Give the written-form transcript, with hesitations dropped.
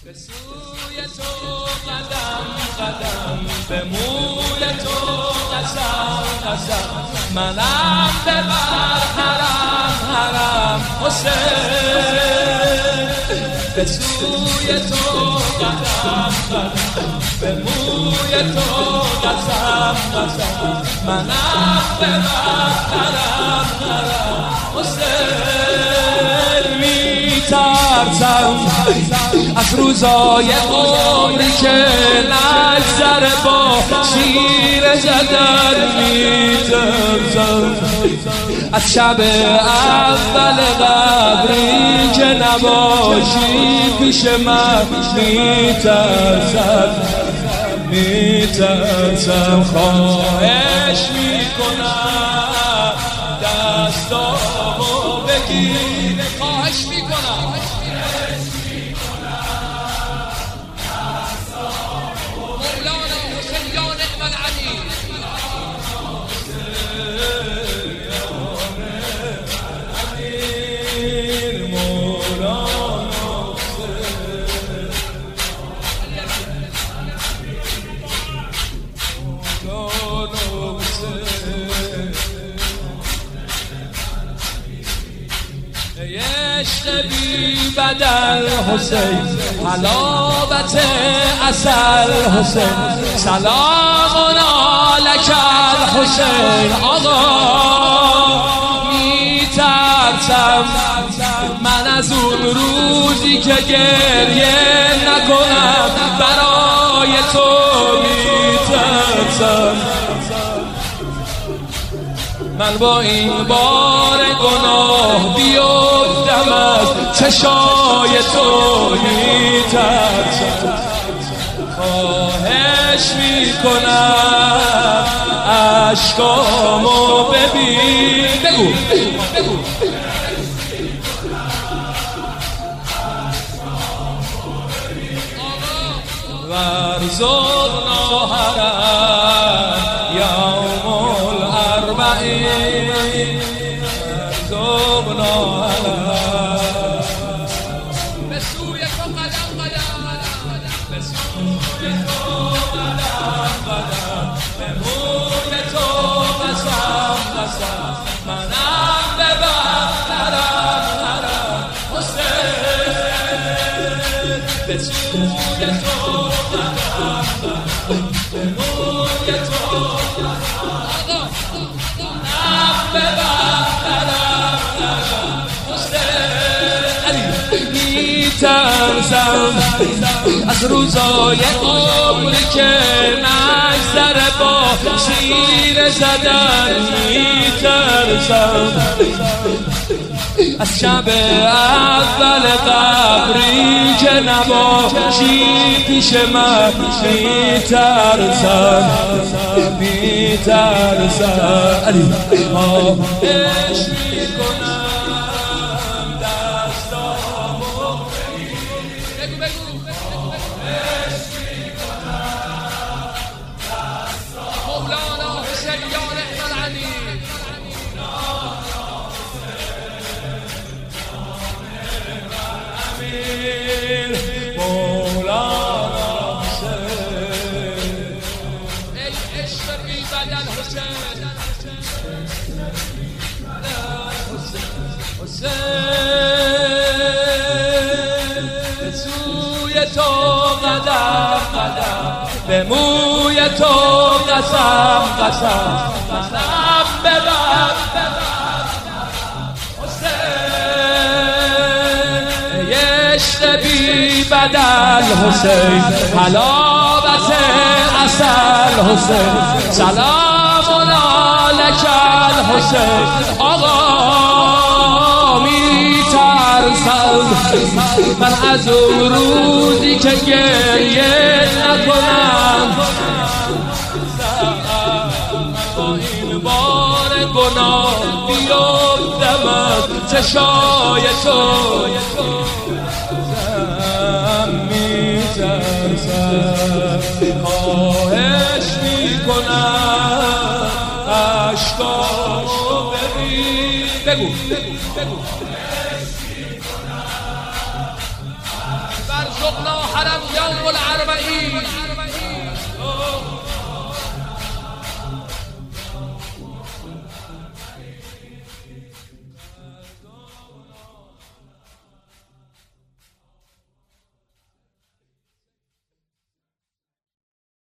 به سوی تو قدم قدم، به موی تو قسم قسم، منم ببر حرم حرم حسین. به سوی تو قدم قدم، به موی تو قسم قسم، منم ببر حرم حرم حسین. میترسم از روزای عمری که نگذره با شیر زدن، میترسم از شب اول قبری که نباشی پیش من، میترسم خواهش میکنم دستامو بگیر، خواهش میکنم مولانا حسین یا نعم العلی. عشق بی بدل حسین، حلاوت عسل حسین، سلام علیک الحسین. آقا میترسم من از اون روزی که گریه نکنم برای تو، میترسم من با این بار گناه بیفتم از چشای تو، میترسم خواهش میکنم اشکامو ببین. بگو ورزقنا حرم یوم الاربعین، ورزقنا حرم. به سوی تو قدم قدم، به سوی تو قدم قدم، به موی تو قسم قسم، منم ببر حرم حرم حسین. به سوی تو به موی تو منم ببر حرم حرم حسین. میترسم از روزای عمری که نگذره با شیر زدن، میترسم از شب اول قبری که نباشی پیش من، میترسم علی خواهش میکنم دستامو بگیر. بگو خواهش میکنم دستامو. مولانا حسین یا نعم العلی. مولانا حسین ای عشق بی بدل حسین، حسین. به سوی تو قدم قدم، به موی تو قسم قسم، منم ببر حسین. عشق بی بدل حسین، حلاوت عسل حسین، سلام علیک الحسین. آقا میترسم من از اون روزی که گریه نکنم با این بار گناه بیفتم از چشای تو، میترسم خواهش میکنم اشکامو ببین. بگو شغنا حرم يوم الأربعين